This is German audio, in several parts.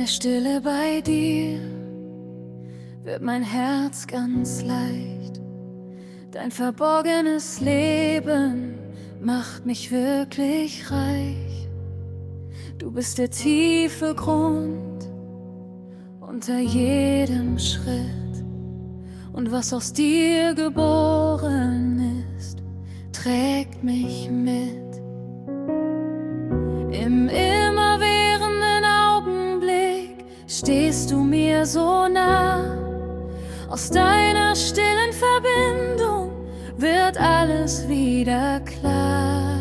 Stille bei dir wird mein Herz ganz leicht. Dein verborgenes Leben macht mich wirklich reich. Du bist der tiefe Grund unter jedem Schritt. Und was aus dir geboren ist, trägt mich mit. Im immerwährenden Augenblick stehst du mir so nah. Aus deiner stillen Verbindung wird alles wieder klar.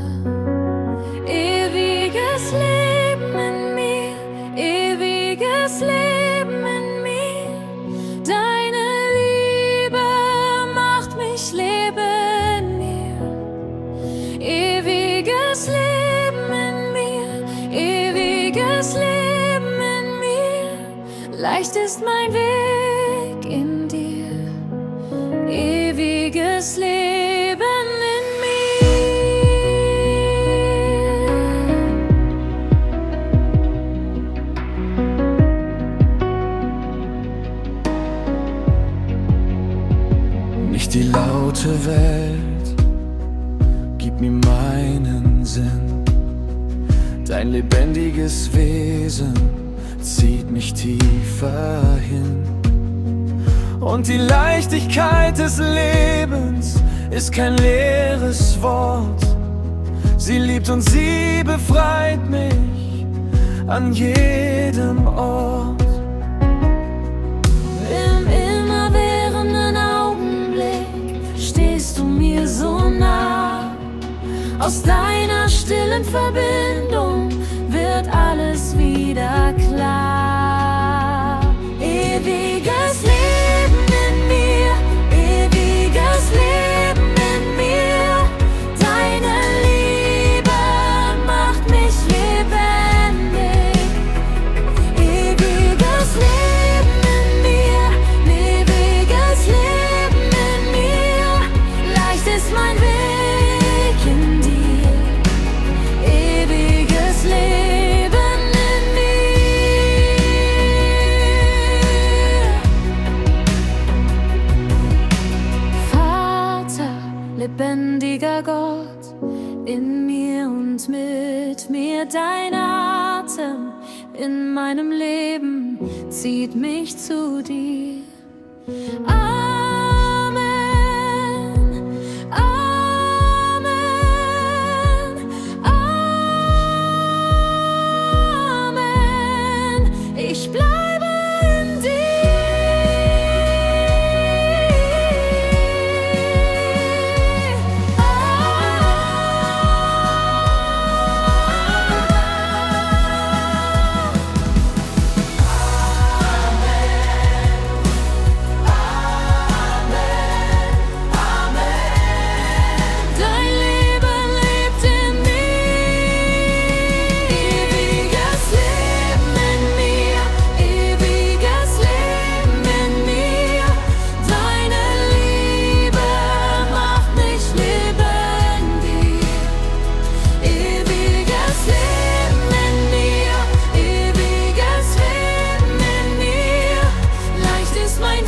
Ewiges Leben in mir, ewiges Leben in mir. Deine Liebe macht mich lebendig. Ewiges Leben in mir, ewiges Leben in mir. Leicht ist mein Weg in dir. Ewiges Leben in mir. Nicht die laute Welt gibt mir meinen Sinn. Dein lebendiges Wesen zieht mich tiefer hin. Und die Leichtigkeit des Lebens ist kein leeres Wort. Sie liebt und sie befreit mich an jedem Ort. Im immerwährenden Augenblick stehst du mir so nah. Aus deiner stillen Verbindung wird alles wieder klar. Ewiges Leben in mir, ewiges Leben in mir. Deine Liebe macht mich lebendig. Ewiges Leben in mir, ewiges Leben in mir. Leicht ist mein Weg in dir. Ewiges Leben in mir. Vater, lebendiger Gott, in mir und mit mir. Dein Atem in meinem Leben zieht mich zu dir. Amen, Amen, Amen. Ich bleibe in dir. Dein Leben lebt in mir. Ewiges Leben in mir, ewiges Leben in mir. Deine Liebe macht mich lebendig. Ewiges Leben in mir, ewiges Leben in mir. Leicht ist mein